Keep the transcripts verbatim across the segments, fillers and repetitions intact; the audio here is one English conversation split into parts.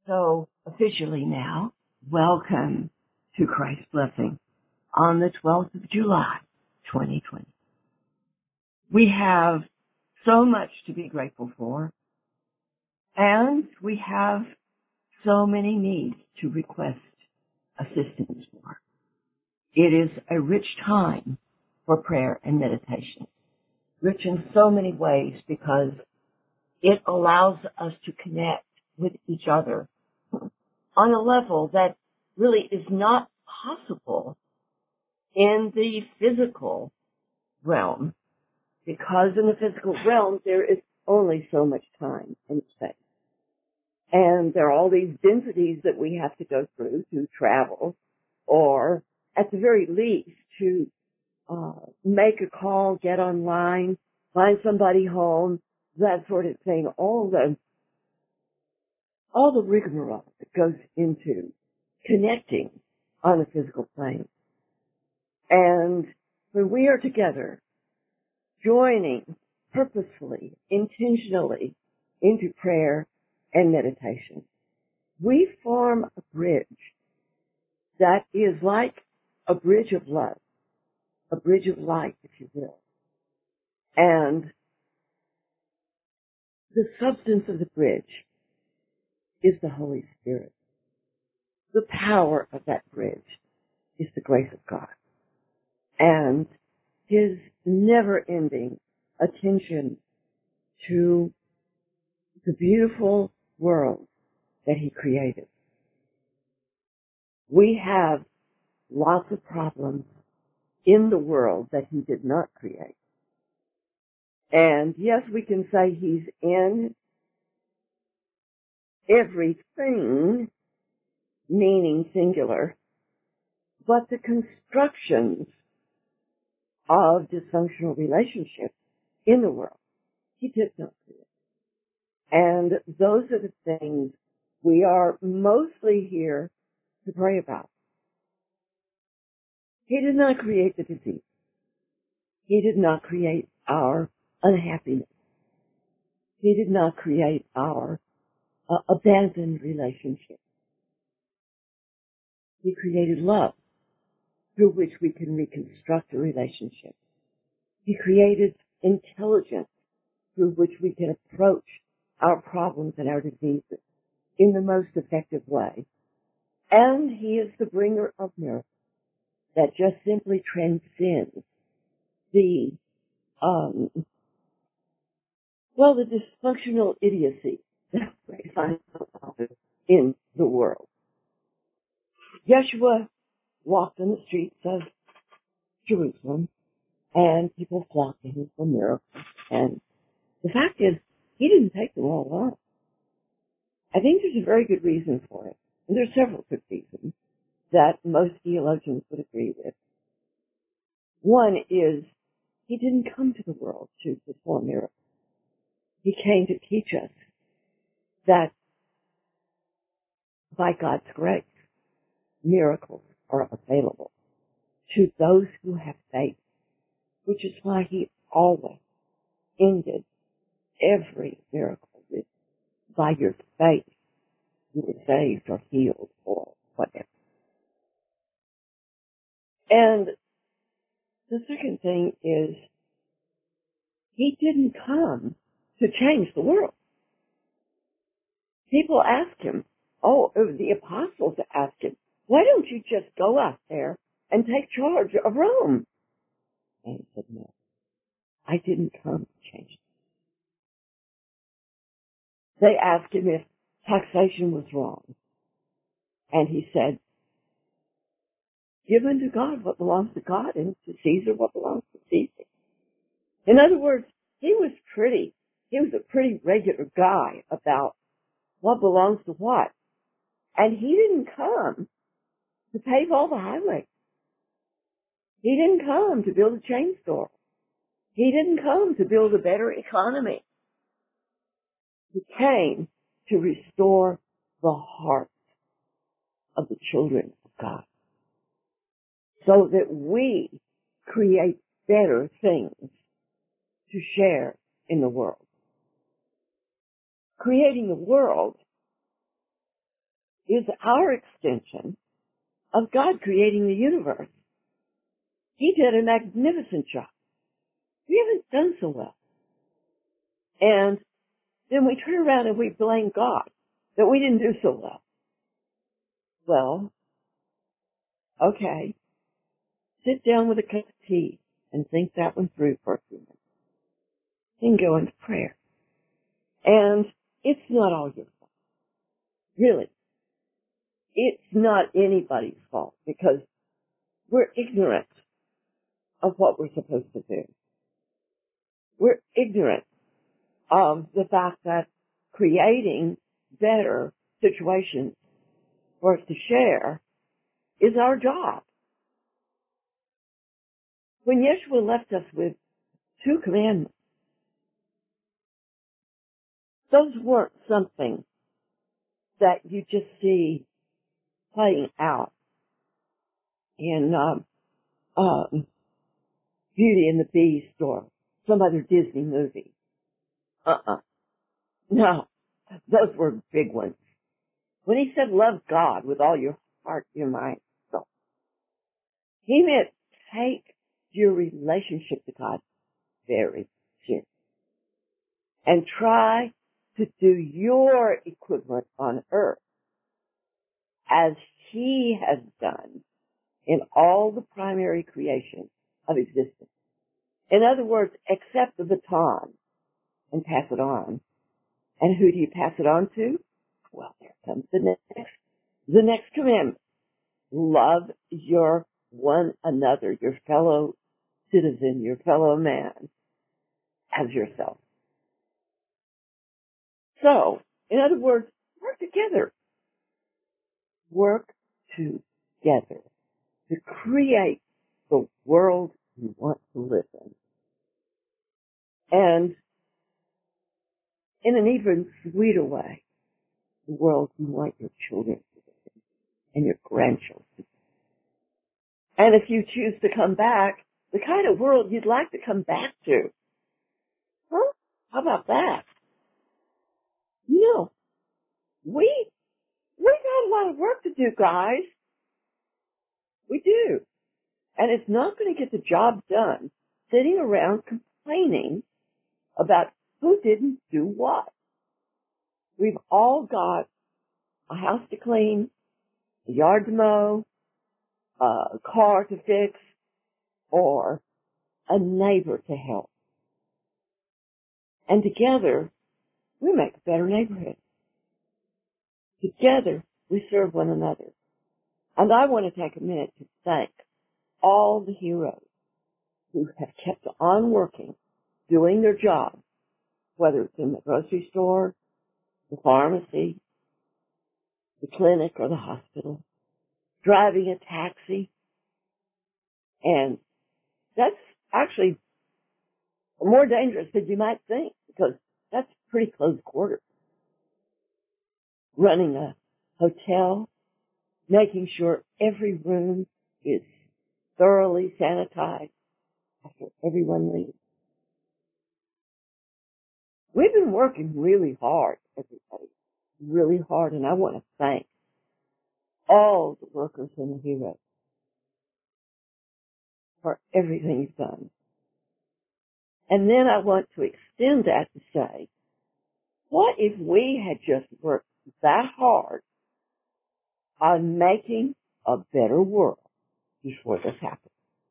So officially now, welcome to Christ's Blessing on the twelfth of July, twenty twenty. We have so much to be grateful for, and we have so many needs to request assistance for. It is a rich time for prayer and meditation, rich in so many ways because it allows us to connect with each other on a level that really is not possible in the physical realm, because in the physical realm there is only so much time and space. And there are all these densities that we have to go through to travel, or at the very least to uh, make a call, get online, find somebody home, that sort of thing. All the all the rigmarole that goes into connecting on the physical plane. And when we are together, joining purposefully, intentionally into prayer and meditation, we form a bridge that is like a bridge of love, a bridge of light, if you will. And the substance of the bridge is the Holy Spirit. The power of that bridge is the grace of God and His never-ending attention to the beautiful world that He created. We have lots of problems in the world that He did not create. And yes, we can say He's in everything, meaning singular, but the constructions of dysfunctional relationships in the world, He did not create. And those are the things we are mostly here to pray about. He did not create the disease. He did not create our unhappiness. He did not create our uh, abandoned relationship. He created love, through which we can reconstruct a relationship. He created intelligence, through which we can approach our problems and our diseases in the most effective way. And He is the bringer of miracles that just simply transcends the, um, well, the dysfunctional idiocy that we find in the world. Yeshua walked on the streets of Jerusalem, and people flocked to Him for miracles. And the fact is, He didn't take them all on. I think there's a very good reason for it. And there's several good reasons that most theologians would agree with. One is, He didn't come to the world to perform miracles. He came to teach us that by God's grace, miracles are available to those who have faith, which is why He always ended every miracle with, by your faith, you were saved or healed or whatever. And the second thing is, He didn't come to change the world. People ask Him, oh, the apostles ask Him, why don't you just go out there and take charge of Rome? And He said, no, I didn't come to change it. They asked Him if taxation was wrong. And He said, give unto God what belongs to God, and to Caesar what belongs to Caesar. In other words, He was pretty, he was a pretty regular guy about what belongs to what. And He didn't come to pave all the highways. He didn't come to build a chain store. He didn't come to build a better economy. He came to restore the hearts of the children of God, so that we create better things to share in the world. Creating the world is our extension of God creating the universe. He did a magnificent job. We haven't done so well. And then we turn around and we blame God that we didn't do so well. Well, okay. Sit down with a cup of tea and think that one through for a few minutes. Then go into prayer. And it's not all your fault. Really. It's not anybody's fault because we're ignorant of what we're supposed to do. We're ignorant of the fact that creating better situations for us to share is our job. When Yeshua left us with two commandments, those weren't something that you just see playing out in um, um, Beauty and the Beast or some other Disney movie. Uh-uh. No, those were big ones. When he said love God with all your heart, your mind, soul, he meant take your relationship to God very seriously and try to do your equivalent on earth as he has done in all the primary creation of existence. In other words, accept the baton and pass it on. And who do you pass it on to? Well, there comes the next, the next commandment. Love your one another, your fellow citizen, your fellow man, as yourself. So, in other words, work together. Work together to create the world you want to live in. And in an even sweeter way, the world you want your children to live in and your grandchildren. And if you choose to come back, the kind of world you'd like to come back to. Huh? How about that? You know, we, we got a lot of work to do, guys. We do. And it's not going to get the job done sitting around complaining about who didn't do what. We've all got a house to clean, a yard to mow, a car to fix, or a neighbor to help. And together, we make a better neighborhood. Together, we serve one another. And I want to take a minute to thank all the heroes who have kept on working, doing their job, whether it's in the grocery store, the pharmacy, the clinic, or the hospital, driving a taxi. And that's actually more dangerous than you might think, because that's pretty close quarters. Running a hotel, making sure every room is thoroughly sanitized after everyone leaves. We've been working really hard, everybody, really hard, and I want to thank all the workers in the Heroes for everything you've done. And then I want to extend that to say, what if we had just worked that hard on making a better world before this happened?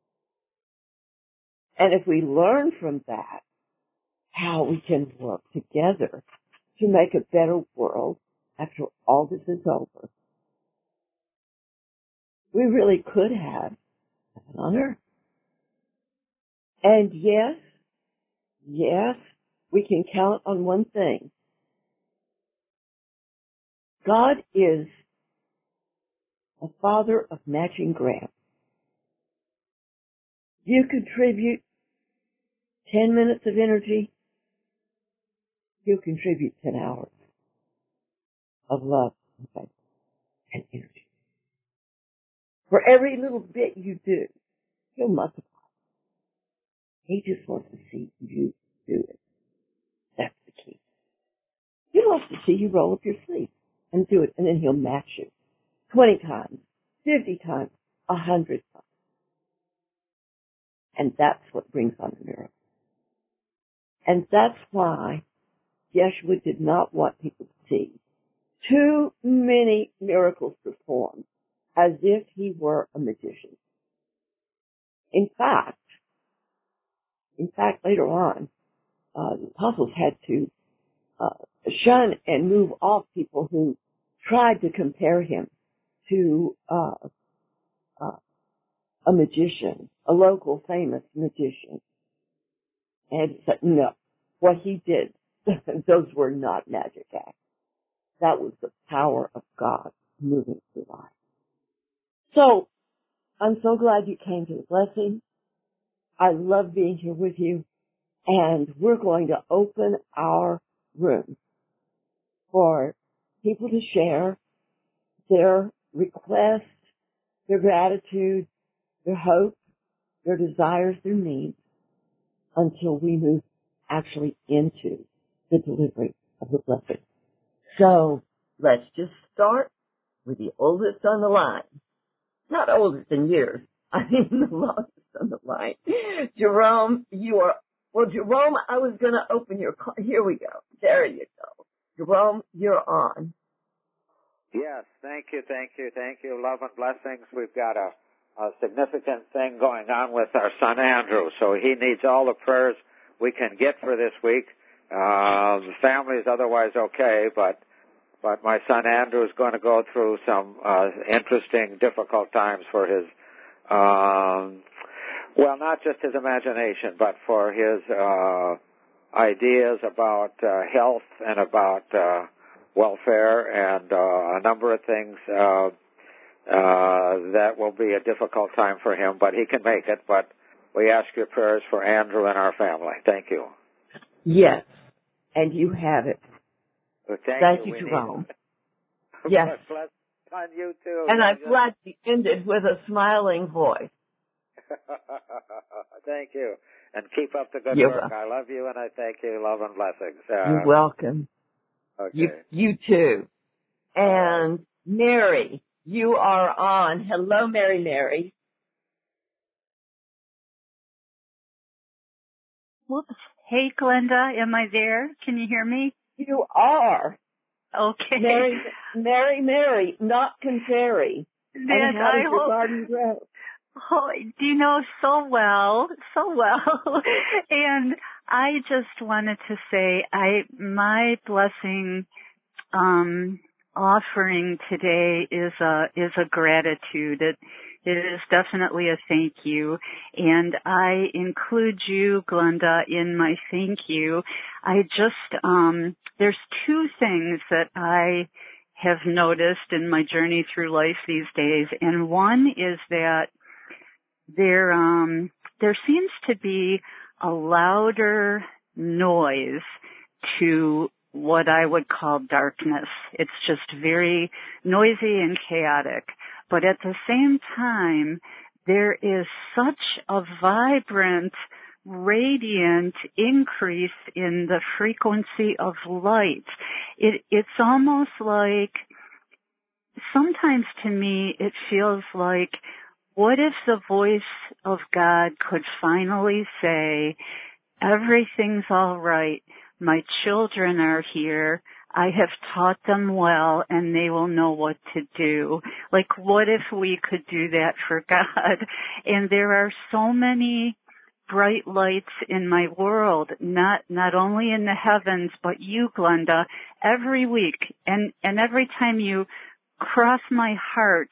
And if we learn from that how we can work together to make a better world after all this is over, we really could have heaven on earth. And yes, yes, we can count on one thing. God is a father of matching grants. You contribute ten minutes of energy, he'll contribute ten hours of love and faith and energy. For every little bit you do, he'll multiply. He just wants to see you do it. That's the key. He wants to see you roll up your sleeves and do it, and then he'll match you. twenty times, fifty times, a hundred times. And that's what brings on a miracle. And that's why Yeshua did not want people to see too many miracles performed as if he were a magician. In fact, in fact, later on, uh, the apostles had to uh, shun and move off people who tried to compare him to uh, uh, a magician, a local famous magician. And said, no, what he did, those were not magic acts. That was the power of God moving through life. So, I'm so glad you came to the blessing. I love being here with you. And we're going to open our room for people to share their requests, their gratitude, their hope, their desires, their needs, until we move actually into the delivery of the blessing. So let's just start with the oldest on the line. Not oldest in years. I mean the longest on the line. Jerome, you are, well, Jerome, I was going to open your call. Here we go. There you go. Jerome, you're on. Yes, thank you, thank you, thank you. Love and blessings. We've got a, a significant thing going on with our son Andrew, so he needs all the prayers we can get for this week. Uh, the family is otherwise okay, but but my son Andrew is going to go through some uh, interesting, difficult times for his, um, well, not just his imagination, but for his uh, ideas about uh, health and about uh, welfare and uh, a number of things uh, uh, that will be a difficult time for him, but he can make it. But we ask your prayers for Andrew and our family. Thank you. Yes, and you have it. Well, thank, thank you, you, Jerome. Need... Yes. Bless on you too. And I'm glad you ended with a smiling voice. Thank you. And keep up the good You're work. welcome. I love you and I thank you. Love and blessings. Uh, You're welcome. Okay. You, you too. And Mary, you are on. Hello, Mary, Mary. Whoops. Hey, Glenda, am I there? Can you hear me? You are. Okay. Mary, Mary, Mary, not contrary. That and how does I your hope, garden grow? Oh, do you know so well, so well. And I just wanted to say, I my blessing um, offering today is a is a gratitude. It it is definitely a thank you, and I include you, Glenda, in my thank you. I just um, there's two things that I have noticed in my journey through life these days, and one is that there um, there seems to be a louder noise to what I would call darkness. It's just very noisy and chaotic. But at the same time, there is such a vibrant, radiant increase in the frequency of light. It, it's almost like, sometimes to me, it feels like, what if the voice of God could finally say, everything's all right. My children are here. I have taught them well and they will know what to do. Like, what if we could do that for God? And there are so many bright lights in my world, not, not only in the heavens, but you, Glenda, every week. And, and every time you cross my heart,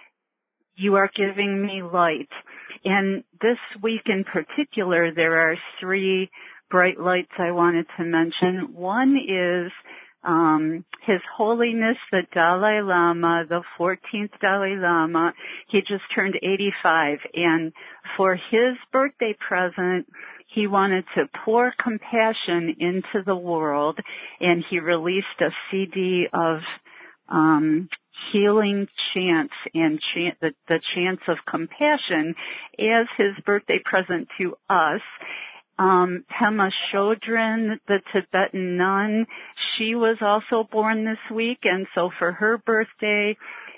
you are giving me light. And this week in particular, there are three bright lights I wanted to mention. One is um, His Holiness the Dalai Lama, the fourteenth Dalai Lama. He just turned eighty-five, and for his birthday present, he wanted to pour compassion into the world, and he released a C D of um healing chants and chant, the, the chants of compassion as his birthday present to us. Um, Pema Chodron, the Tibetan nun, she was also born this week, and so for her birthday,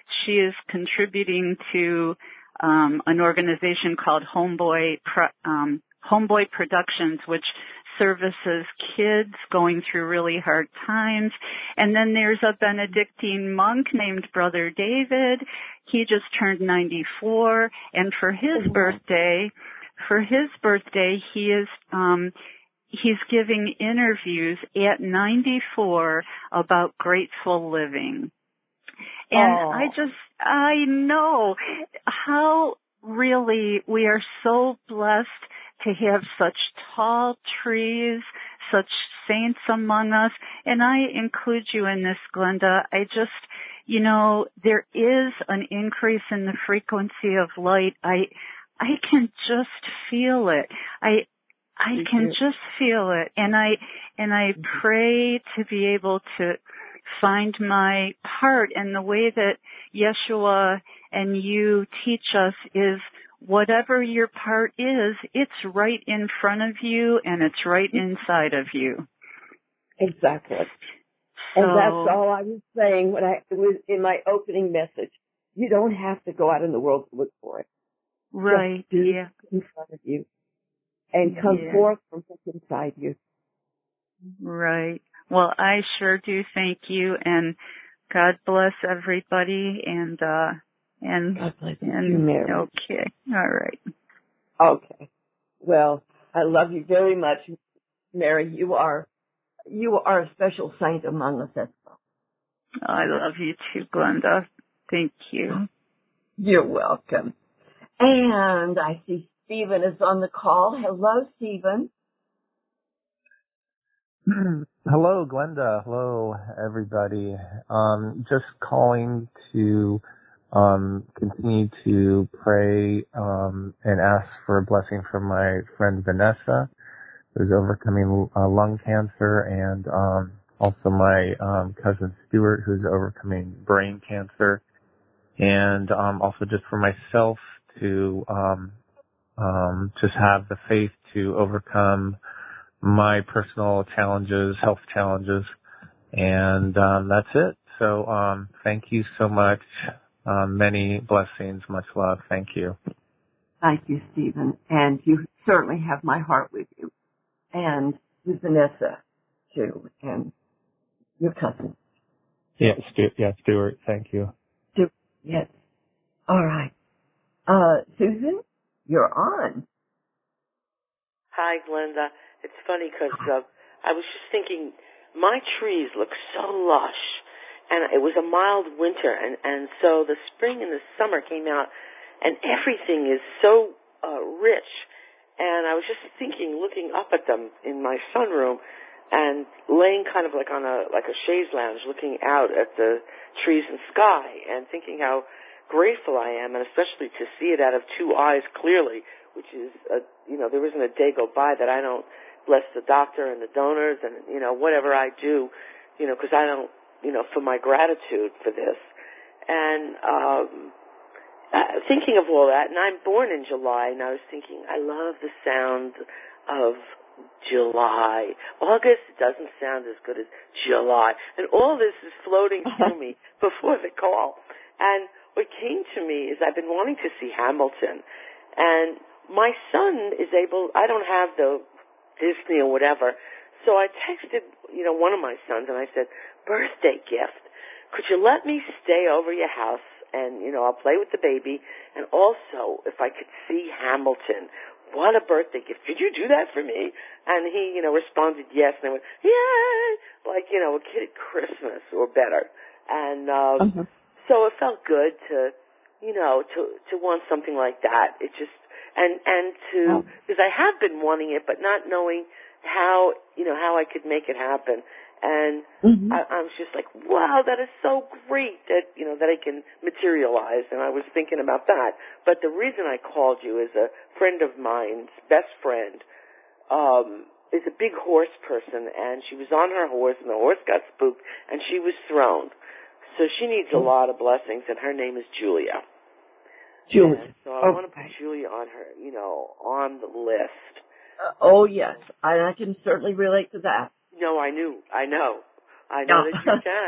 she is contributing to um, an organization called Homeboy Pro, um, Homeboy Productions, which services kids going through really hard times. And then there's a Benedictine monk named Brother David. He just turned ninety-four, and for his mm-hmm. birthday, for his birthday, he is um, he's giving interviews at ninety-four about grateful living. And oh. I just, I know how really we are so blessed to have such tall trees, such saints among us. And I include you in this, Glenda. I just, you know, there is an increase in the frequency of light. I, I can just feel it. I, I can just feel it. And I, and I pray to be able to find my part. And the way that Yeshua and you teach us is whatever your part is, it's right in front of you and it's right inside of you. Exactly. So, and that's all I was saying when I was in my opening message. You don't have to go out in the world to look for it. Right. Just yeah. in front of you and come yeah. forth from what's inside you. Right. Well, I sure do thank you, and God bless everybody, and, uh, and, God bless and, you, Mary. Okay. All right. Okay. Well, I love you very much, Mary. You are, you are a special saint among us as well. I love you too, Glenda. Thank you. You're welcome. And I see Stephen is on the call. Hello, Stephen. Hello, Glenda. Hello, everybody. Um, just calling to um, continue to pray um, and ask for a blessing from my friend Vanessa, who's overcoming uh, lung cancer, and um, also my um, cousin Stuart, who's overcoming brain cancer, and um, also just for myself to um, um, just have the faith to overcome my personal challenges, health challenges, and um, that's it. So um, thank you so much. Um, many blessings, much love. Thank you. Thank you, Stephen. And you certainly have my heart with you. And with Vanessa, too, and your cousin. Yeah, Stu- yeah, Stuart, thank you. Stuart, yes. All right. Uh, Susan, you're on. Hi, Glenda. It's funny because uh, I was just thinking, my trees look so lush, and it was a mild winter, and, and so the spring and the summer came out, and everything is so uh, rich. And I was just thinking, looking up at them in my sunroom, and laying kind of like on a like a chaise lounge, looking out at the trees and sky, and thinking how grateful I am, and especially to see it out of two eyes clearly, which is, a, you know, there isn't a day go by that I don't bless the doctor and the donors and, you know, whatever I do, you know, because I don't, you know, for my gratitude for this. And um, uh, thinking of all that, and I'm born in July, and I was thinking, I love the sound of July. August doesn't sound as good as July. And all this is floating through me before the call. And what came to me is I've been wanting to see Hamilton. And my son is able, I don't have the Disney or whatever, so I texted, you know, one of my sons and I said, birthday gift, could you let me stay over your house and, you know, I'll play with the baby, and also if I could see Hamilton. What a birthday gift. Could you do that for me? And he, you know, responded yes, and I went, yay, like, you know, a kid at Christmas or better. And um, uh-huh. so it felt good to, you know, to, to want something like that. It just, And, and to, because I have been wanting it, but not knowing how, you know, how I could make it happen. And mm-hmm. I, I was just like, wow, that is so great that, you know, that I can materialize. And I was thinking about that. But the reason I called you is a friend of mine's best friend, um, is a big horse person, and she was on her horse, and the horse got spooked, and she was thrown. So she needs a lot of blessings, and her name is Julia. Julia. Yeah, so I okay. want to put Julia on her, you know, on the list. Uh, oh, yes. I, I can certainly relate to that. No, I knew. I know. I know that you can.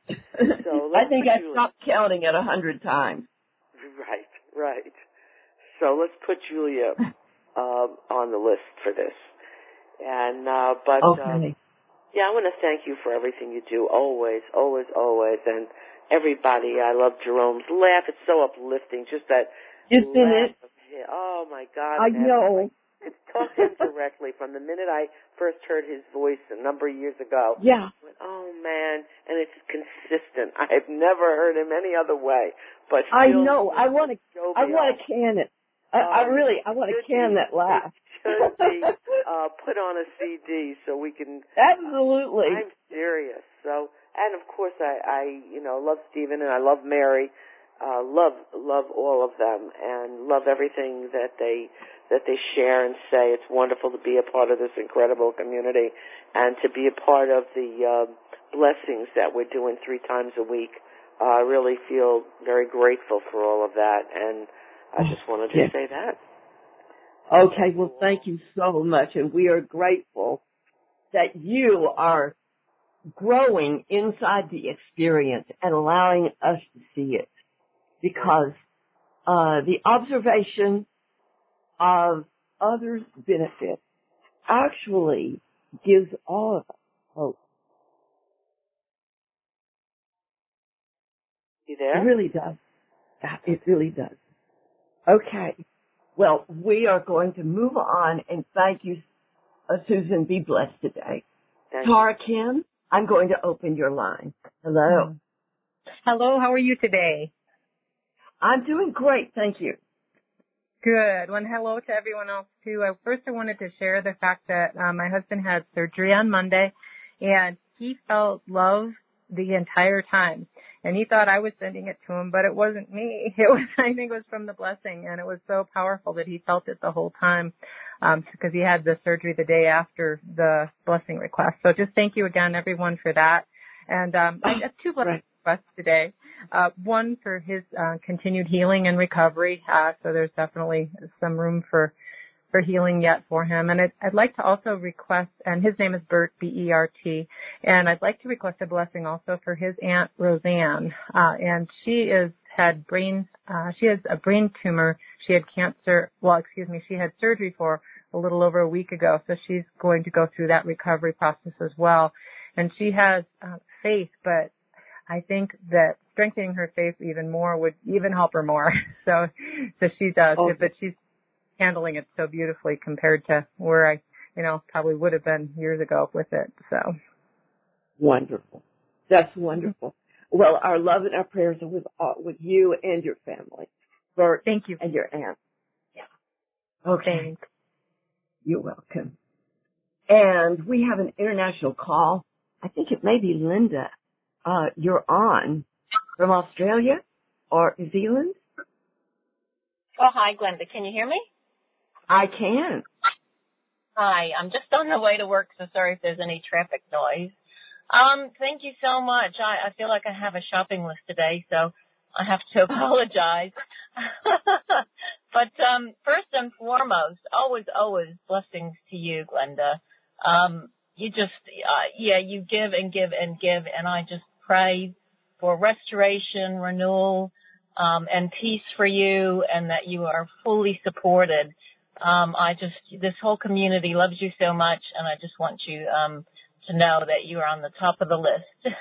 So I think I Julia. stopped counting at a hundred times. Right, right. So let's put Julia uh, on the list for this. And uh, but okay. um, yeah, I want to thank you for everything you do, always, always, always, and everybody. I love Jerome's laugh; it's so uplifting. Just that Isn't laugh. it? Of his, oh my God! I man. know. I could talk to him directly from the minute I first heard his voice a number of years ago. Yeah. I went, oh man, and it's consistent. I've never heard him any other way. But I know. I want to. Jovial. I want to can it. I, um, I really. I want to can be, that laugh. It should be uh, put on a C D so we can. Absolutely. Uh, I'm serious. So, and of course, I, I, you know, love Stephen and I love Mary. Uh, love, love all of them, and love everything that they that they share and say. It's wonderful to be a part of this incredible community, and to be a part of the uh, blessings that we're doing three times a week. Uh, I really feel very grateful for all of that, and I just wanted to yeah. say that. Okay, well, thank you so much, and we are grateful that you are growing inside the experience and allowing us to see it. Because uh, the observation of others' benefit actually gives all of us hope. You there? It really does. It really does. Okay. Well, we are going to move on, and thank you, uh, Susan. Be blessed today. Thank Tara you. Kim, I'm going to open your line. Hello. Hello, how are you today? I'm doing great, thank you. Good. Well, hello to everyone else, too. Uh, first, I wanted to share the fact that uh, my husband had surgery on Monday, and he felt love the entire time. And he thought I was sending it to him, but it wasn't me. It was, I think it was from the blessing, and it was so powerful that he felt it the whole time um, because he had the surgery the day after the blessing request. So just thank you again, everyone, for that. And um, I have two blessing requests today. Uh, one for his uh, continued healing and recovery. Uh, so there's definitely some room for for healing yet for him. And I'd, I'd like to also request, and his name is Bert, B E R T, and I'd like to request a blessing also for his Aunt Roseanne. Uh, and she is had brain, uh, she has a brain tumor. She had cancer, well, excuse me, she had surgery for a little over a week ago. So she's going to go through that recovery process as well. And she has uh, faith, but I think that strengthening her faith even more would even help her more. So, so she does, oh. but she's handling it so beautifully compared to where I, you know, probably would have been years ago with it. So wonderful. That's wonderful. Well, our love and our prayers are with uh, with you and your family. Bert, thank you. And your aunt. Yeah. Okay. Thanks. You're welcome. And we have an international call. I think it may be Linda. Uh, you're on from Australia or New Zealand? Oh, hi, Glenda. Can you hear me? I can. Hi. I'm just on the way to work, so sorry if there's any traffic noise. Um, thank you so much. I, I feel like I have a shopping list today, so I have to apologize. But um, first and foremost, always, always blessings to you, Glenda. Um, you just, uh, yeah, you give and give and give, and I just pray for restoration, renewal, um, and peace for you, and that you are fully supported. Um, I just, this whole community loves you so much, and I just want you um, to know that you are on the top of the list.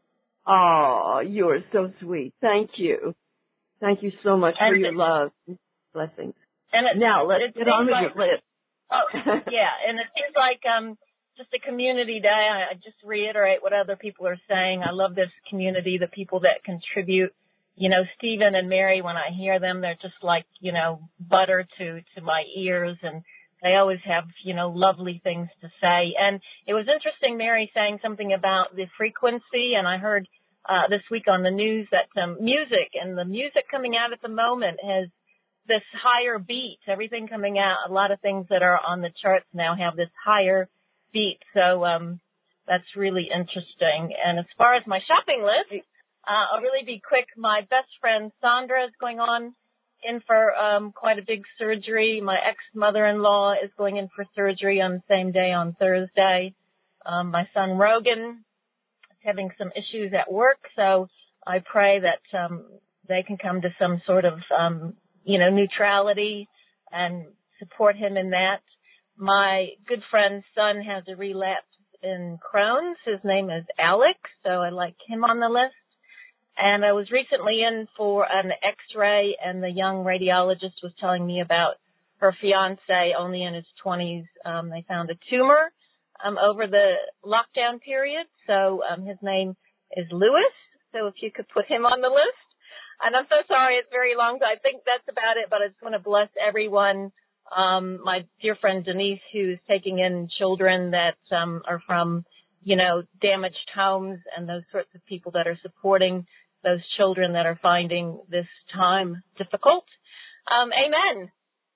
Oh, you are so sweet. Thank you. Thank you so much and for your it, love. Blessings. And it, now, let's it get on with like, your list. Oh, yeah, and it seems like um, just a community day. I, I just reiterate what other people are saying. I love this community, the people that contribute. You know, Stephen and Mary, when I hear them, they're just like, you know, butter to, to my ears, and they always have, you know, lovely things to say. And it was interesting, Mary saying something about the frequency, and I heard uh, this week on the news that um, music, and the music coming out at the moment has this higher beat. Everything coming out, a lot of things that are on the charts now have this higher beat. So um, that's really interesting. And as far as my shopping list, Uh, I'll really be quick. My best friend Sandra is going on in for um, quite a big surgery. My ex-mother-in-law is going in for surgery on the same day on Thursday. Um, my son Rogan, having some issues at work. So I pray that um, they can come to some sort of, um, you know, neutrality and support him in that. My good friend's son has a relapse in Crohn's. His name is Alex, so I like him on the list. And I was recently in for an x-ray, and the young radiologist was telling me about her fiance, only in his twenties. Um, they found a tumor um, over the lockdown period. So um, his name is Lewis. So if you could put him on the list. And I'm so sorry, it's very long, so I think that's about it. But I just want to bless everyone. Um, my dear friend Denise, who's taking in children that um, are from, you know, damaged homes, and those sorts of people that are supporting those children that are finding this time difficult. Um, amen.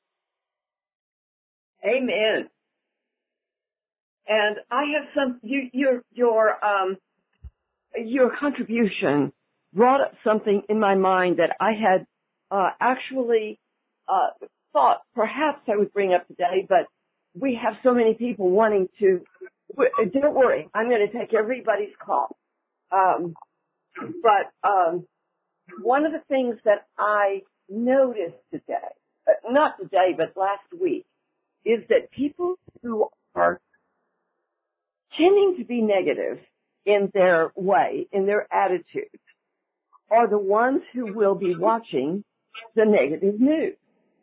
Amen. And I have some, you, your, your, um, your contribution brought up something in my mind that I had, uh, actually, uh, thought perhaps I would bring up today, but we have so many people wanting to, don't worry, I'm going to take everybody's call. Um, but, um, one of the things that I noticed today, uh, not today, but last week, is that people who are tending to be negative in their way, in their attitudes, are the ones who will be watching the negative news.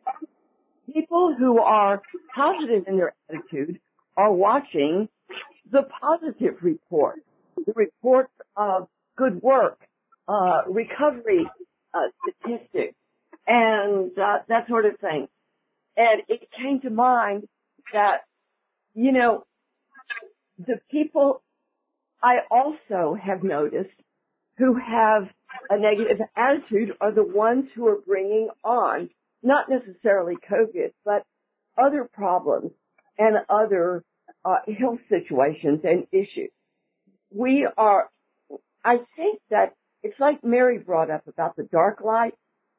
People who are positive in their attitude are watching the positive report, the reports of good work, uh, recovery uh, statistics, and uh, that sort of thing. And it came to mind that, you know, the people I also have noticed who have a negative attitude are the ones who are bringing on not necessarily COVID, but other problems and other uh, health situations and issues. We are, I think that it's like Mary brought up about the dark light,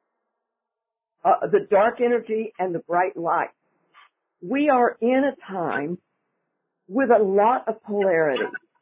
uh, the dark energy and the bright light. We are in a time with a lot of polarity.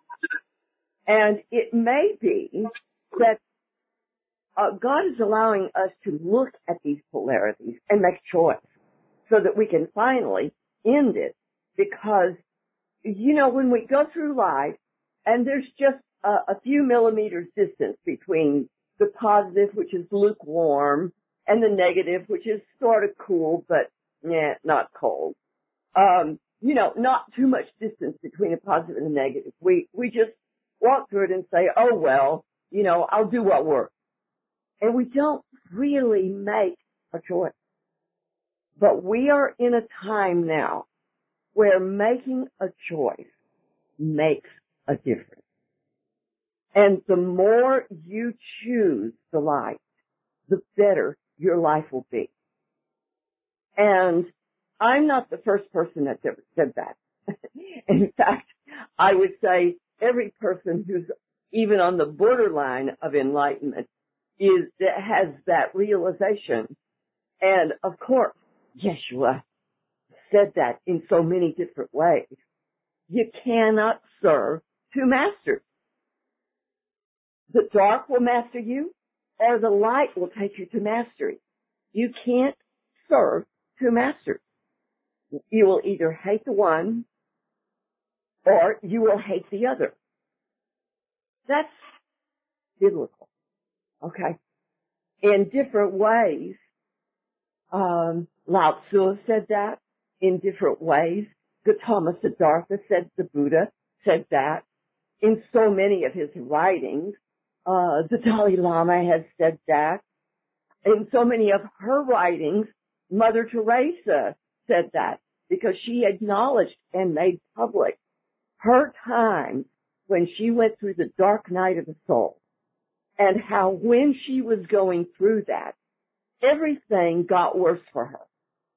And it may be that uh, God is allowing us to look at these polarities and make choice so that we can finally end it. Because, you know, when we go through life and there's just a, a few millimeters distance between the positive, which is lukewarm, and the negative, which is sort of cool, but yeah, not cold. Um, you know, not too much distance between a positive and a negative. We, we just walk through it and say, oh, well, you know, I'll do what works. And we don't really make a choice. But we are in a time now where making a choice makes a difference. And the more you choose the light, the better your life will be. And I'm not the first person that's ever said that. In fact, I would say every person who's even on the borderline of enlightenment is that has that realization. And of course, Yeshua said that in so many different ways. You cannot serve two masters. The dark will master you, or the light will take you to mastery. You can't serve two masters. You will either hate the one or you will hate the other. That's biblical, okay? In different ways, um, Lao Tzu said that. In different ways, Gautama Siddhartha said, the Buddha said that. In so many of his writings, uh, the Dalai Lama has said that. In so many of her writings, Mother Teresa said that because she acknowledged and made public her time when she went through the dark night of the soul, and how when she was going through that, everything got worse for her.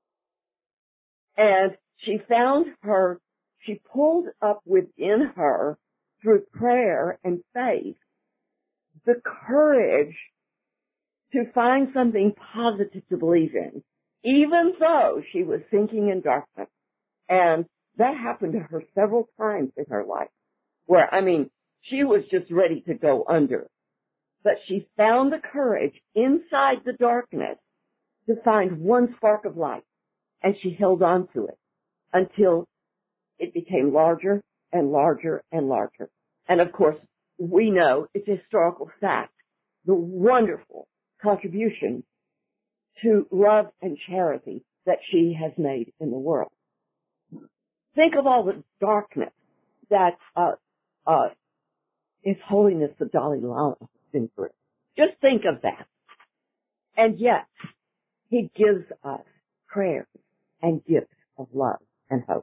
And she found her, she pulled up within her, through prayer and faith, the courage to find something positive to believe in, even though she was sinking in darkness. And that happened to her several times in her life, where, I mean, she was just ready to go under. But she found the courage inside the darkness to find one spark of light, and she held on to it until it became larger and larger and larger. And of course, we know it's a historical fact, the wonderful contribution to love and charity that she has made in the world. Think of all the darkness that uh, uh, His Holiness the Dalai Lama has been through. Just think of that. And yet, he gives us prayers and gifts of love and hope.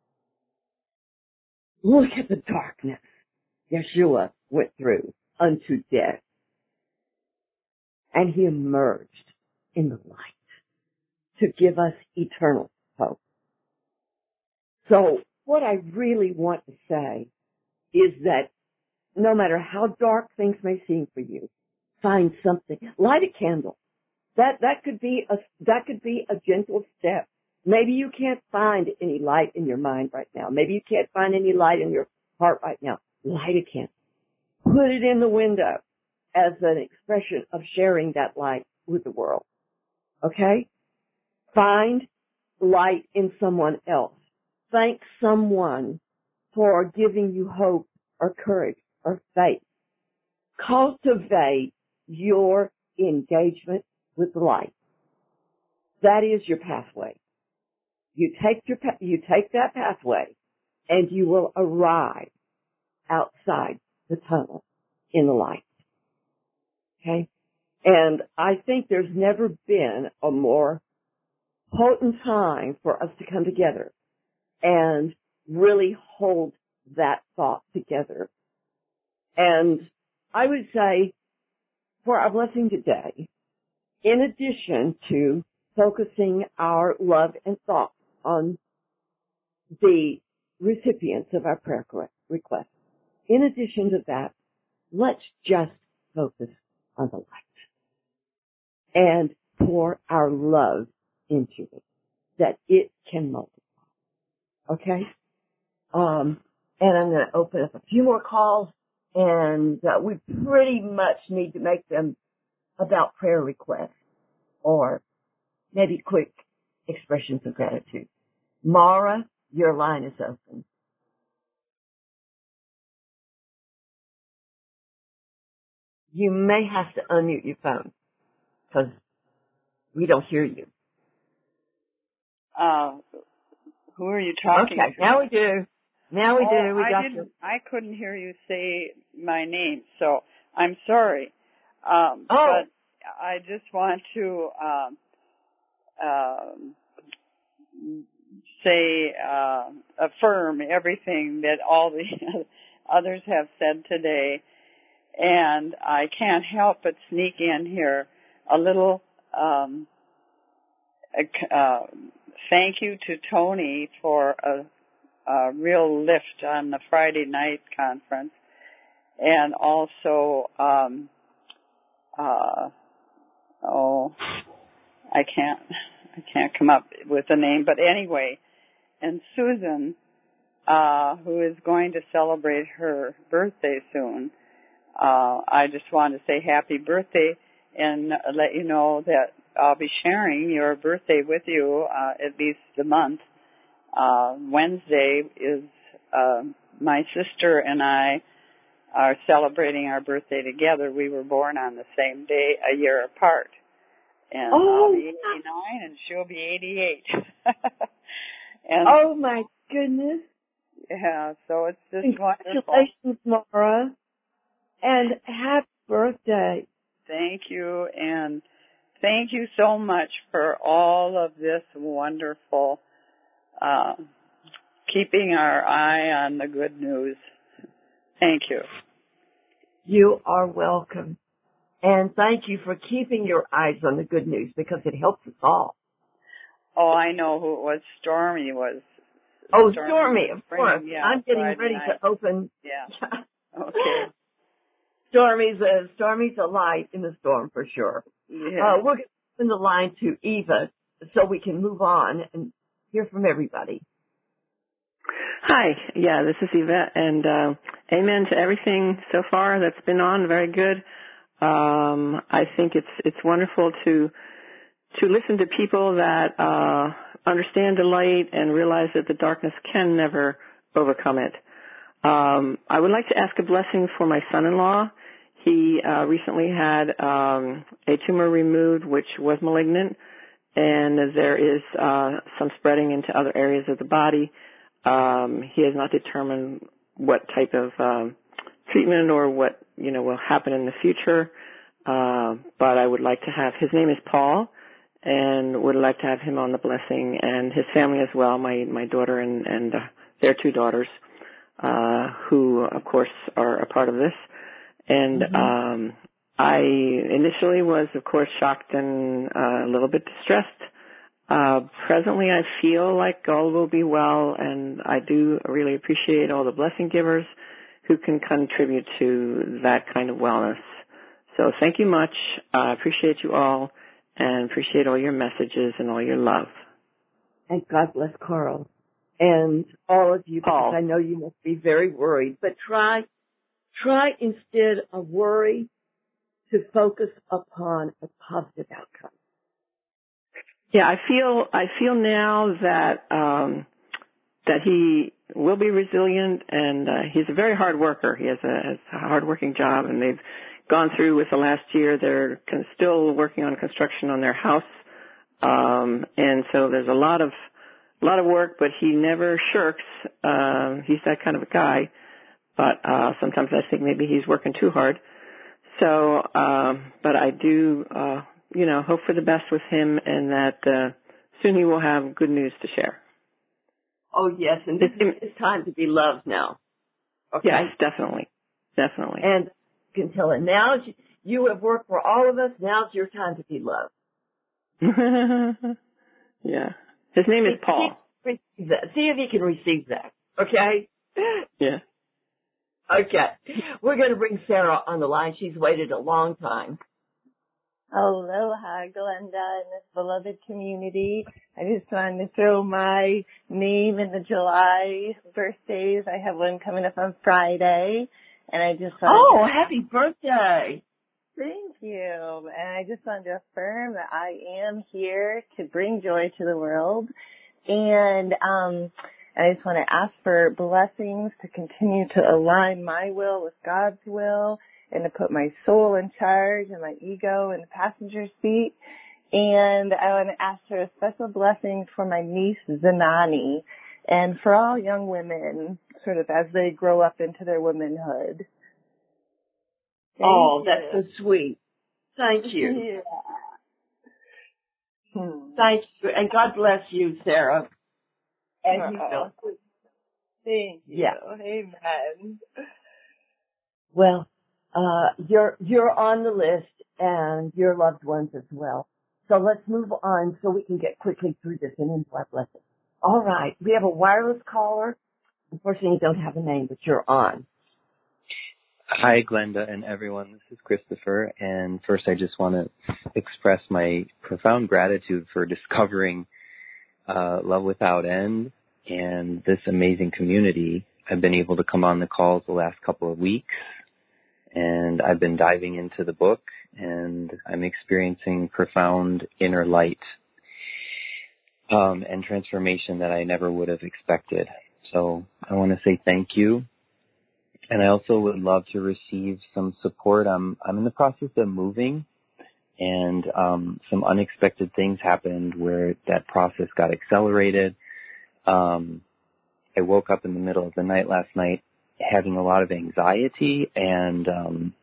Look at the darkness Yeshua went through unto death. And he emerged in the light to give us eternal hope. So what I really want to say is that no matter how dark things may seem for you, find something. Light a candle. That, that could be a, that could be a gentle step. Maybe you can't find any light in your mind right now. Maybe you can't find any light in your heart right now. Light a candle. Put it in the window as an expression of sharing that light with the world. Okay? Find light in someone else. Thank someone for giving you hope or courage or faith. Cultivate your engagement with the light. That is your pathway. You take your, you take that pathway and you will arrive outside the tunnel in the light. Okay? And I think there's never been a more potent time for us to come together and really hold that thought together. And I would say for our blessing today, in addition to focusing our love and thought on the recipients of our prayer requests, in addition to that, let's just focus on the light and pour our love into it, that it can multiply. Okay? Um, and I'm going to open up a few more calls, and uh, we pretty much need to make them about prayer requests or maybe quick expressions of gratitude. Mara, your line is open. You may have to unmute your phone because we don't hear you. Uh, who are you talking okay, to? now we do. Now we oh, do. We I got didn't. you. I couldn't hear you say my name, so I'm sorry. Um, oh. But I just want to um, um, say, uh, affirm everything that all the others have said today, and I can't help but sneak in here a little um, uh, thank you to Tony for a, a real lift on the Friday night conference, and also, um, uh, oh, I can't, I can't come up with a name, but anyway, and Susan, uh, who is going to celebrate her birthday soon. Uh, I just want to say happy birthday and let you know that I'll be sharing your birthday with you uh, at least a month. Uh, Wednesday is uh, my sister and I are celebrating our birthday together. We were born on the same day, a year apart. And oh. I'll be eighty-nine and she'll be eighty-eight. and, oh, my goodness. Yeah, so it's just Congratulations, wonderful. Congratulations, Mara. And happy birthday. Thank you, and thank you so much for all of this wonderful, uh, keeping our eye on the good news. Thank you. You are welcome. And thank you for keeping your eyes on the good news because it helps us all. Oh, I know who it was. Stormy was. Oh, Stormy, Stormy of course. Yeah, I'm getting Friday ready night. to open. Yeah. Okay. Stormy's a, Stormy's a light in the storm for sure. Yeah. Uh, we're going to open the line to Eva so we can move on and hear from everybody. Hi, yeah, this is Eva, and uh, amen to everything so far that's been on. Very good. Um, I think it's it's wonderful to to listen to people that uh, understand the light and realize that the darkness can never overcome it. Um, I would like to ask a blessing for my son-in-law. He uh, recently had um, a tumor removed, which was malignant, and there is uh, some spreading into other areas of the body. Um, he has not determined what type of um, treatment or what you know will happen in the future. Uh, but I would like to have his name is Paul, and would like to have him on the blessing, and his family as well. My my daughter and and uh, their two daughters, uh, who of course are a part of this. And mm-hmm. um, I initially was of course shocked and uh, a little bit distressed. Uh, presently, I feel like all will be well, and I do really appreciate all the blessing givers who can contribute to that kind of wellness. So thank you much. I uh, appreciate you all, and appreciate all your messages and all your love. And God bless Carl and all of you, because Paul. I know you must be very worried. But try, try instead of worry to focus upon a positive outcome. Yeah, I feel I feel now that um, that he will be resilient, and uh, he's a very hard worker. He has a, has a hard-working job, and they've gone through with the last year. They're con- still working on construction on their house, um, and so there's a lot of a lot of work. But he never shirks. Uh, he's that kind of a guy. But uh, sometimes I think maybe he's working too hard. So, um, but I do. Uh, you know, hope for the best with him, and that uh, soon he will have good news to share. Oh, yes, and this is it's time to be loved now. Okay? Yes, definitely, definitely. And you can tell him, now you have worked for all of us, now it's your time to be loved. Yeah. His name is Paul. See, See if he can receive that, okay? Yeah. Okay. We're going to bring Sarah on the line. She's waited a long time. Aloha, Glenda, and this beloved community. I just wanted to throw my name in the July birthdays. I have one coming up on Friday, and I just wanted Oh, to, happy birthday! Thank you. And I just wanted to affirm that I am here to bring joy to the world. And um, I just want to ask for blessings to continue to align my will with God's will, and to put my soul in charge and my ego in the passenger seat. And I want to ask for a special blessing for my niece, Zanani, and for all young women, sort of as they grow up into their womanhood. Thank oh, you. That's so sweet. Thank you. Yeah. Hmm. Thank you. And God bless you, Sarah. And you oh. Thank you. Yeah. Amen. Well, Uh, you're, you're on the list, and your loved ones as well. So let's move on so we can get quickly through this and into our blessing. All right. We have a wireless caller. Unfortunately, you don't have a name, but you're on. Hi, Glenda and everyone. This is Christopher. And first, I just want to express my profound gratitude for discovering uh, Love Without End and this amazing community. I've been able to come on the calls the last couple of weeks, and I've been diving into the book, and I'm experiencing profound inner light um, and transformation that I never would have expected. So I want to say thank you. And I also would love to receive some support. I'm I'm in the process of moving, and um, some unexpected things happened where that process got accelerated. Um, I woke up in the middle of the night last night having a lot of anxiety, and um,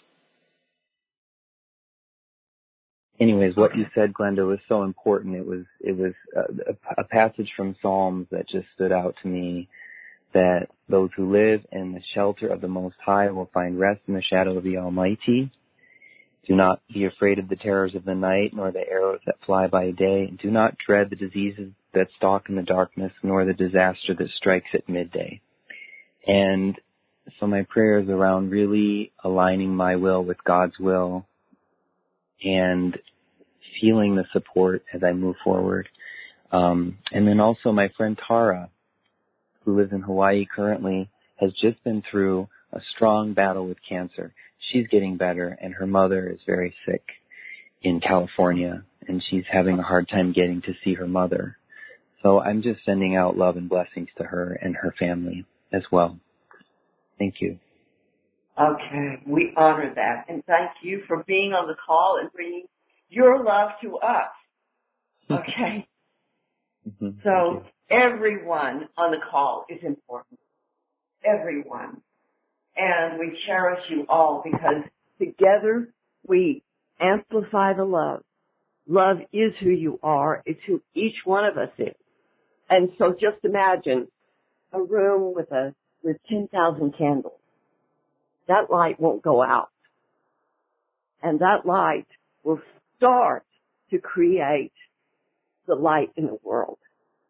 anyways, what okay. you said, Glenda, was so important. It was it was a, a passage from Psalms that just stood out to me, that those who live in the shelter of the Most High will find rest in the shadow of the Almighty. Do not be afraid of the terrors of the night, nor the arrows that fly by day, and do not dread the diseases that stalk in the darkness, nor the disaster that strikes at midday. And so my prayer is around really aligning my will with God's will and feeling the support as I move forward. Um, and then also my friend Tara, who lives in Hawaii currently, has just been through a strong battle with cancer. She's getting better, and her mother is very sick in California, and she's having a hard time getting to see her mother. So I'm just sending out love and blessings to her and her family as well. Thank you. Okay, we honor that, and thank you for being on the call and bringing your love to us. Okay? Mm-hmm. So everyone on the call is important. Everyone. And we cherish you all because together we amplify the love. Love is who you are. It's who each one of us is. And so just imagine a room with a with ten thousand candles. That light won't go out. And that light will start to create the light in the world.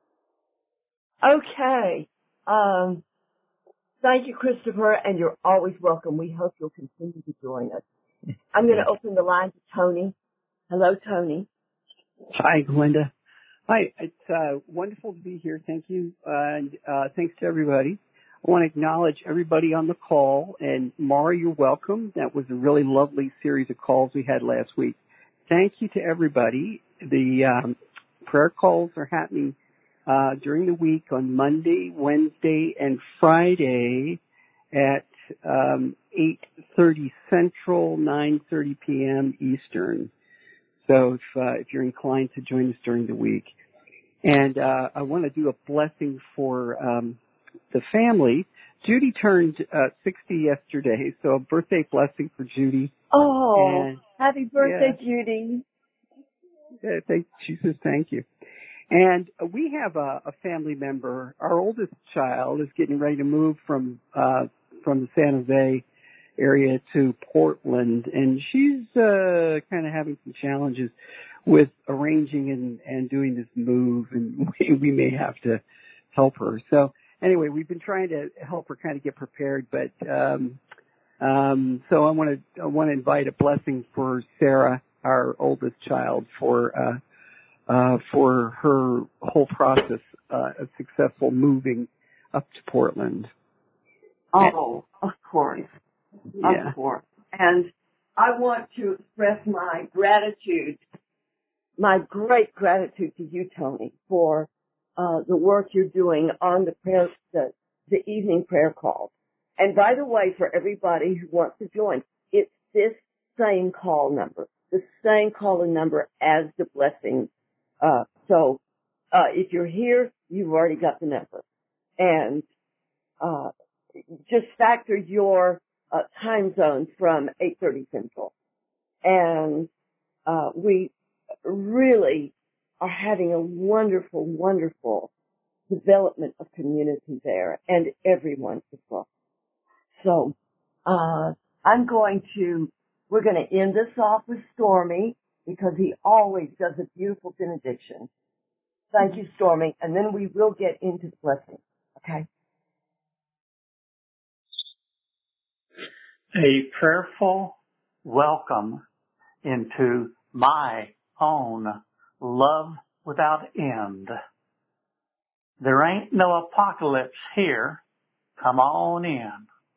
Okay. Um, thank you, Christopher, and you're always welcome. We hope you'll continue to join us. I'm going to open the line to Tony. Hello, Tony. Hi, Glenda. Hi, it's uh, wonderful to be here. Thank you, uh, and uh, thanks to everybody. I want to acknowledge everybody on the call, and Mara, you're welcome. That was a really lovely series of calls we had last week. Thank you to everybody. The um, prayer calls are happening uh, during the week on Monday, Wednesday, and Friday at um, eight thirty Central, nine thirty p.m. Eastern. So if, uh, if you're inclined to join us during the week. And uh, I want to do a blessing for um, the family. Judy turned uh, sixty yesterday, so a birthday blessing for Judy. Oh, and, happy birthday, yeah, Judy. Uh, thank, she says thank you. And uh, we have a, a family member. Our oldest child is getting ready to move from uh, from the San Jose area to Portland, and she's uh, kind of having some challenges with arranging and, and doing this move, and we, we may have to help her. So anyway, we've been trying to help her kind of get prepared, but um, um, so I want to I want to invite a blessing for Sarah, our oldest child, for uh, uh, for her whole process uh, of successful moving up to Portland. Oh, of course. Yeah. Of course. And I want to express my gratitude, my great gratitude to you, Tony, for uh, the work you're doing on the prayer, the, the evening prayer calls. And by the way, for everybody who wants to join, it's this same call number, the same call-in number as the blessing. Uh, so uh, if you're here, you've already got the number. And uh, just factor your uh, time zone from eight thirty Central. And uh, we really are having a wonderful, wonderful development of community there, and everyone is welcome. So uh, I'm going to, we're going to end this off with Stormy, because he always does a beautiful benediction. Thank you, Stormy, and then we will get into the blessing, okay? A prayerful welcome into my own love without end. There ain't no apocalypse here. Come on in.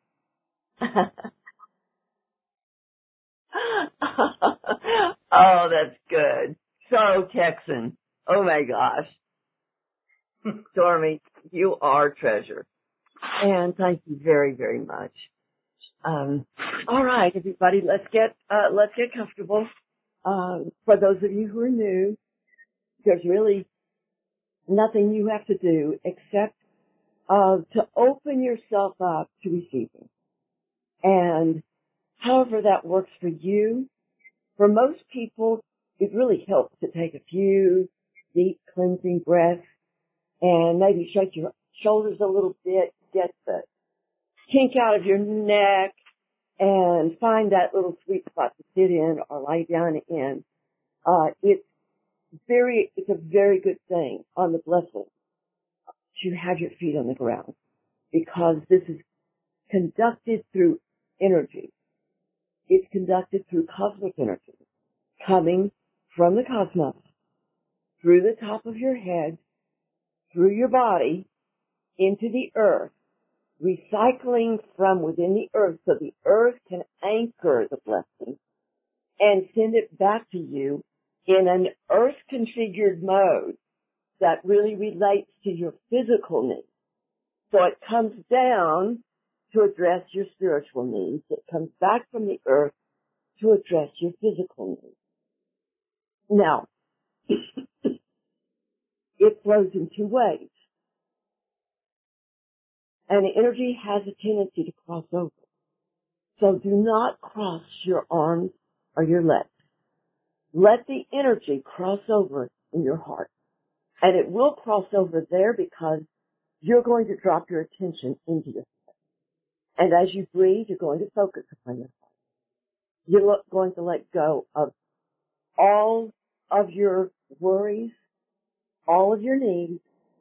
Oh, that's good. So Texan. Oh my gosh. Stormy, you are treasure. And thank you very, very much. Um, all right, everybody, let's get, uh, let's get comfortable. Um, for those of you who are new, there's really nothing you have to do except, uh, to open yourself up to receiving. And however that works for you, for most people, it really helps to take a few deep cleansing breaths and maybe shake your shoulders a little bit, get the kink out of your neck, and find that little sweet spot to sit in or lie down in. Uh, it's very, it's a very good thing on the blessing to have your feet on the ground, because this is conducted through energy. It's conducted through cosmic energy coming from the cosmos through the top of your head, through your body, into the earth, recycling from within the earth so the earth can anchor the blessing and send it back to you in an earth-configured mode that really relates to your physical needs. So it comes down to address your spiritual needs. It comes back from the earth to address your physical needs. Now, it flows in two ways. And the energy has a tendency to cross over. So do not cross your arms or your legs. Let the energy cross over in your heart. And it will cross over there because you're going to drop your attention into your heart. And as you breathe, you're going to focus upon your heart. You're going to let go of all of your worries, all of your needs,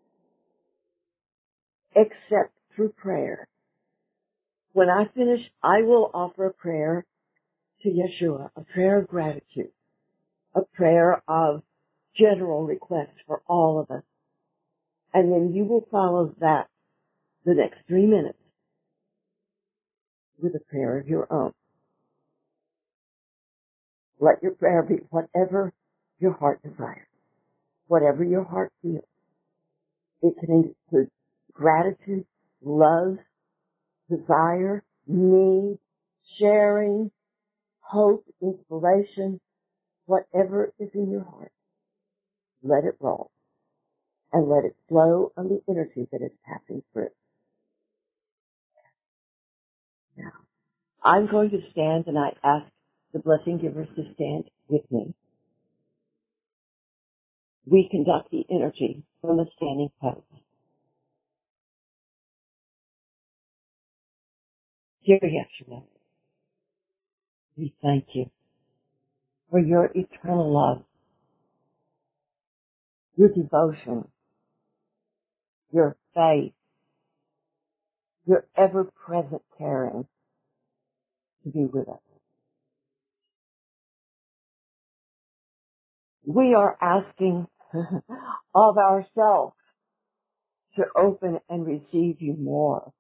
except through prayer. When I finish, I will offer a prayer to Yeshua, a prayer of gratitude, a prayer of general request for all of us. And then you will follow that the next three minutes with a prayer of your own. Let your prayer be whatever your heart desires, whatever your heart feels. It can include gratitude, love, desire, need, sharing, hope, inspiration, whatever is in your heart. Let it roll and let it flow on the energy that is passing through. Now, I'm going to stand and I ask the blessing givers to stand with me. We conduct the energy from a standing pose. Dear Yeshua, we thank you for your eternal love, your devotion, your faith, your ever-present caring to be with us. We are asking of ourselves to open and receive you more.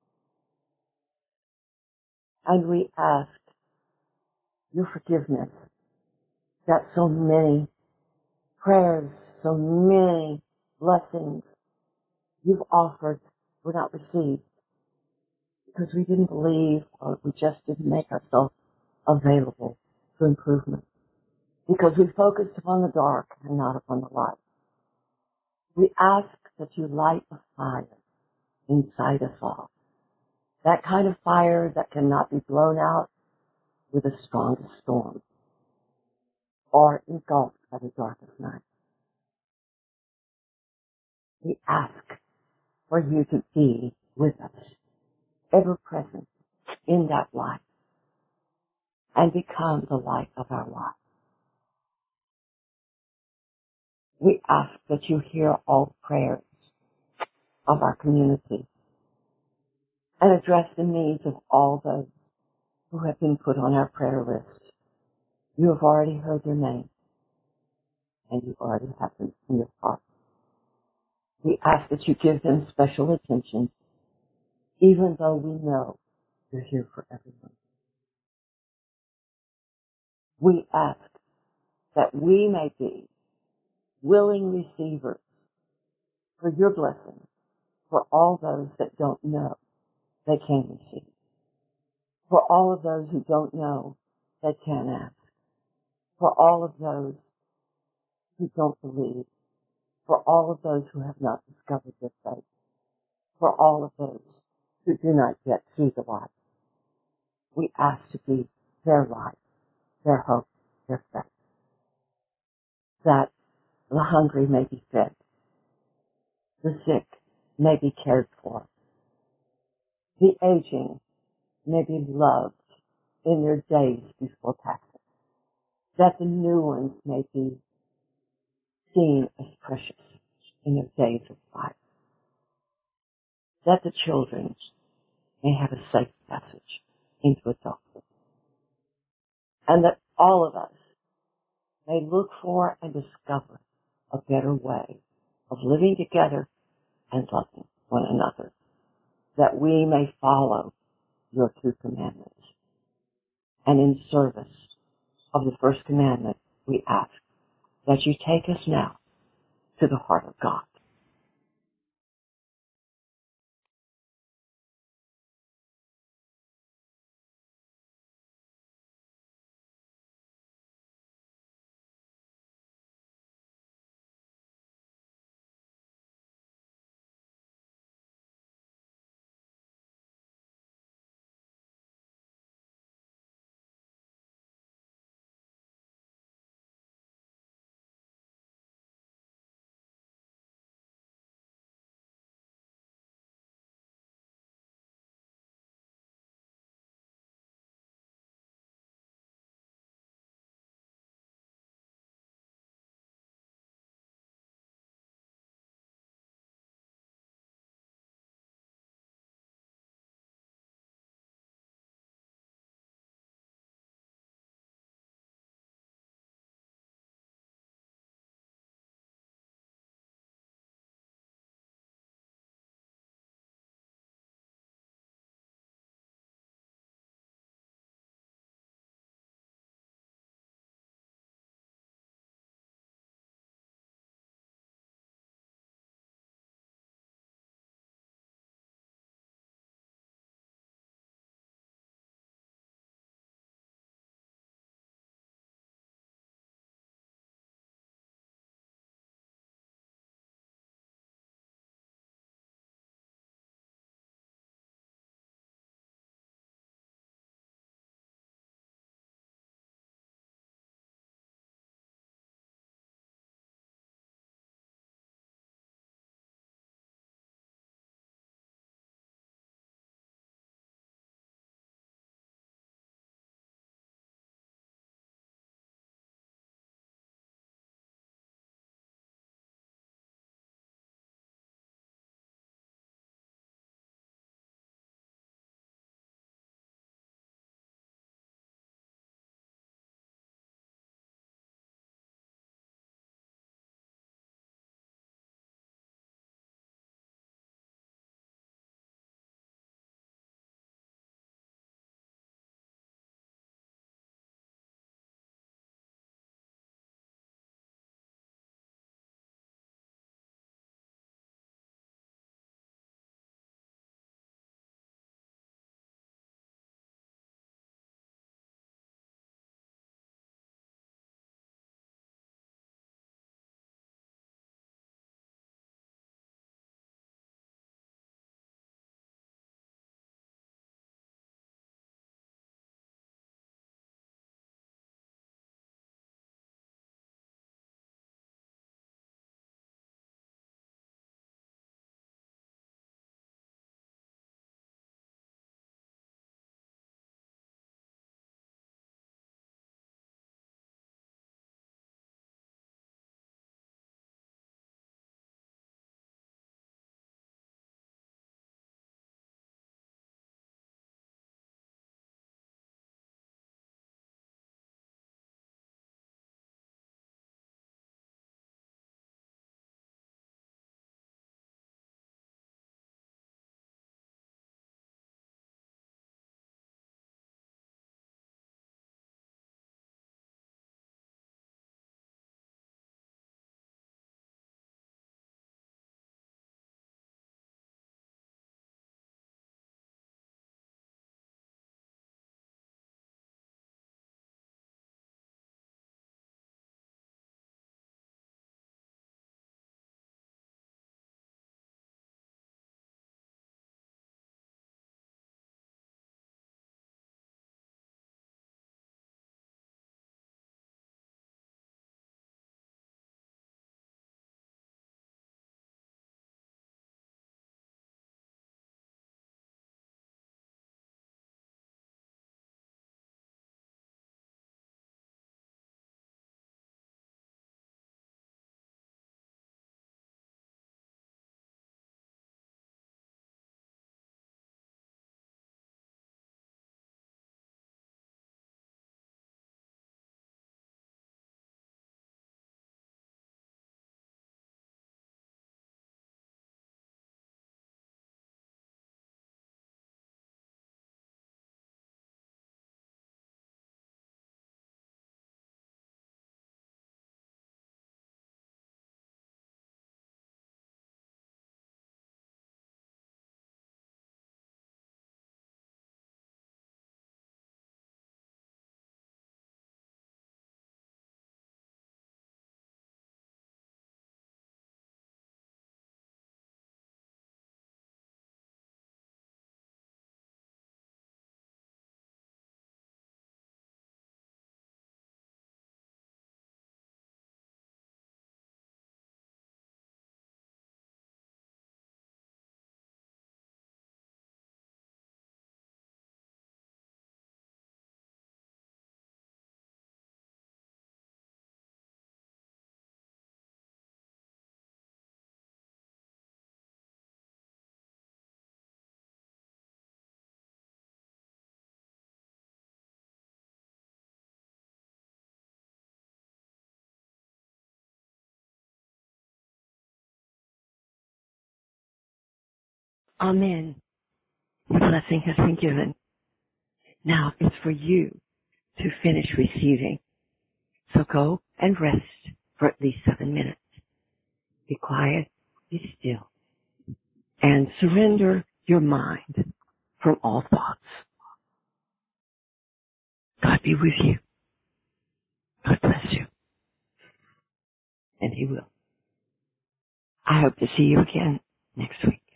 And we ask your forgiveness that so many prayers, so many blessings you've offered were not received because we didn't believe or we just didn't make ourselves available to improvement. Because we focused upon the dark and not upon the light. We ask that you light a fire inside us all. That kind of fire that cannot be blown out with the strongest storm or engulfed by the darkest night. We ask for you to be with us, ever present in that light, and become the light of our life. We ask that you hear all prayers of our community and address the needs of all those who have been put on our prayer list. You have already heard their name, and you already have them in your heart. We ask that you give them special attention, even though we know you're here for everyone. We ask that we may be willing receivers for your blessings for all those that don't know they can receive. For all of those who don't know they can ask. For all of those who don't believe. For all of those who have not discovered their faith. For all of those who do not yet see the light. We ask to be their light, their hope, their faith. That the hungry may be fed. The sick may be cared for. The aging may be loved in their days before passing. That the new ones may be seen as precious in their days of life. That the children may have a safe passage into adulthood. And that all of us may look for and discover a better way of living together and loving one another. that we may follow your two commandments. And in service of the first commandment, we ask that you take us now to the heart of God. Amen. The blessing has been given. Now it's for you to finish receiving. So go and rest for at least seven minutes. Be quiet, be still, and surrender your mind from all thoughts. God be with you. God bless you. And He will. I hope to see you again next week.